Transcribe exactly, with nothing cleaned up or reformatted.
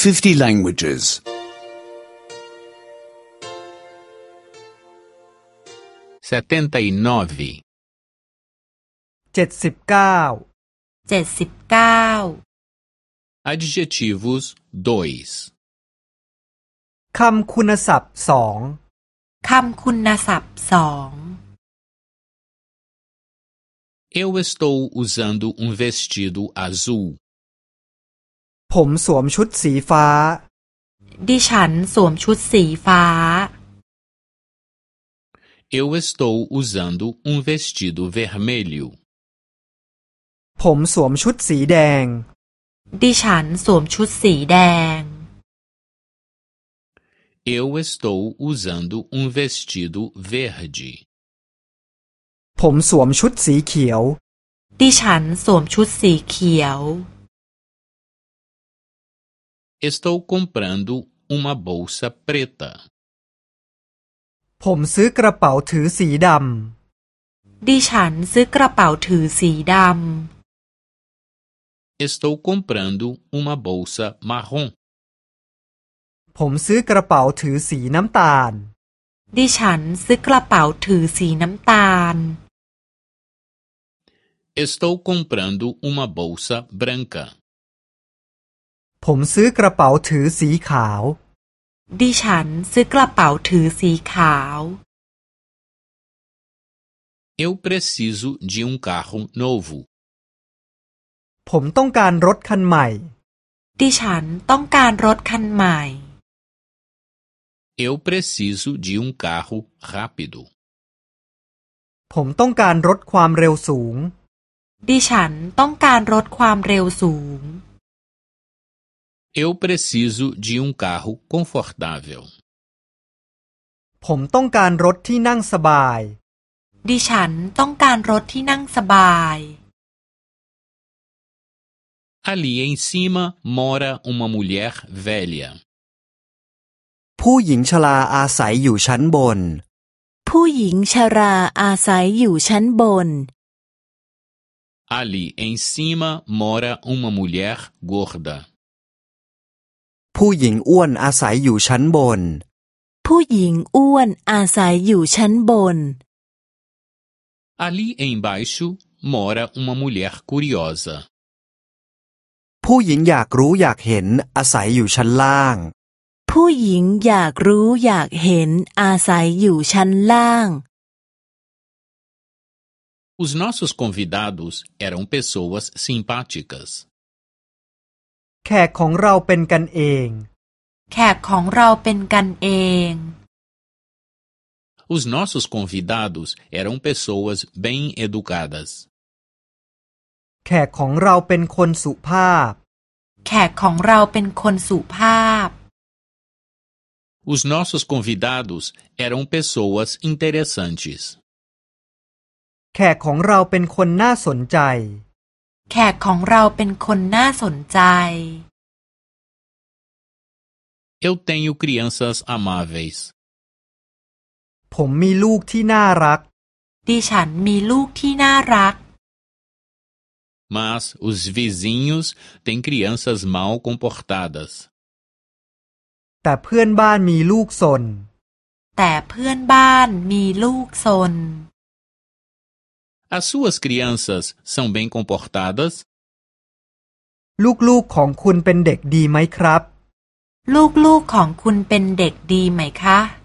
fifty languages. setenta e nove. เจ็ดสิบเก้าเจ็ดสิบเก้า Adjetivos dois. คำคุณศัพท์สองคำคุณศัพท์สอง Eu estou usando um vestido azul. ผมสวมชุดสีฟ้าดิฉันสวมชุดสีฟ้า Eu estou usando um vestido vermelho. ผมสวมชุดสีแดงดิฉันสวมชุดสีแดง Eu estou usando um vestido verde. ผมสวมชุดสีเขียวดิฉันสวมชุดสีเขียว Estou comprando uma bolsa preta. ผมซื้อกระเป๋าถือสีดำดิฉันซื้อกระเป๋าถือสีดำ Estou comprando uma bolsa marrom. ผมซื้อกระเป๋าถือสีน้ำตาลดิฉันซื้อกระเป๋าถือสีน้ำตาล Estou comprando uma bolsa branca. ผมซื้อกระเป๋าถือสีขาวดิฉันซื้อกระเป๋าถือสีขาว Eu preciso de um carro novo. ผมต้องการรถคันใหม่ดิฉันต้องการรถคันใหม่ Eu preciso de um carro rápido. ผมต้องการรถความเร็วสูงดิฉันต้องการรถความเร็วสูง Eu preciso de um carro confortável. ผมต้องการรถที่นั่งสบายดิฉันต้องการรถที่นั่งสบาย Ali em cima mora uma mulher velha. ผู้หญิงชราอาศัยอยู่ชั้นบนผู้หญิงชราอาศัยอยู่ชั้นบน Ali em cima mora uma mulher gorda. ผู้หญิงอ้วนอาศัยอยู่ชั้นบนผู้หญิงอ้วนอาศัยอยู่ชั้นบน Ali embaixo mora uma mulher curiosa. ผู้หญิงอยากรู้อยากเห็นอาศัยอยู่ชั้นล่างผู้หญิงอยากรู้อยากเห็นอาศัยอยู่ชั้นล่าง Os nossos convidados eram pessoas simpáticas. แขกของเราเป็นกันเองแขกของเราเป็นกันเอง Os nossos convidados eram pessoas bem educadas. แขกของเราเป็นคนสุภาพแขกของเราเป็นคนสุภาพ Os nossos convidados eram pessoas interessantes. แขกของเราเป็นคนน่าสนใจแขกของเราเป็นคนน่าสนใจ Eu tenho crianças amáveis. ผมมีลูกที่น่ารักดิฉันมีลูกที่น่ารัก Mas os vizinhos têm crianças mal comportadas. แต่เพื่อนบ้านมีลูกซนแต่เพื่อนบ้านมีลูกซน As suas crianças são bem comportadas? ลูกๆของคุณเป็นเด็กดีไหมครับลูกๆของคุณเป็นเด็กดีไหมคะ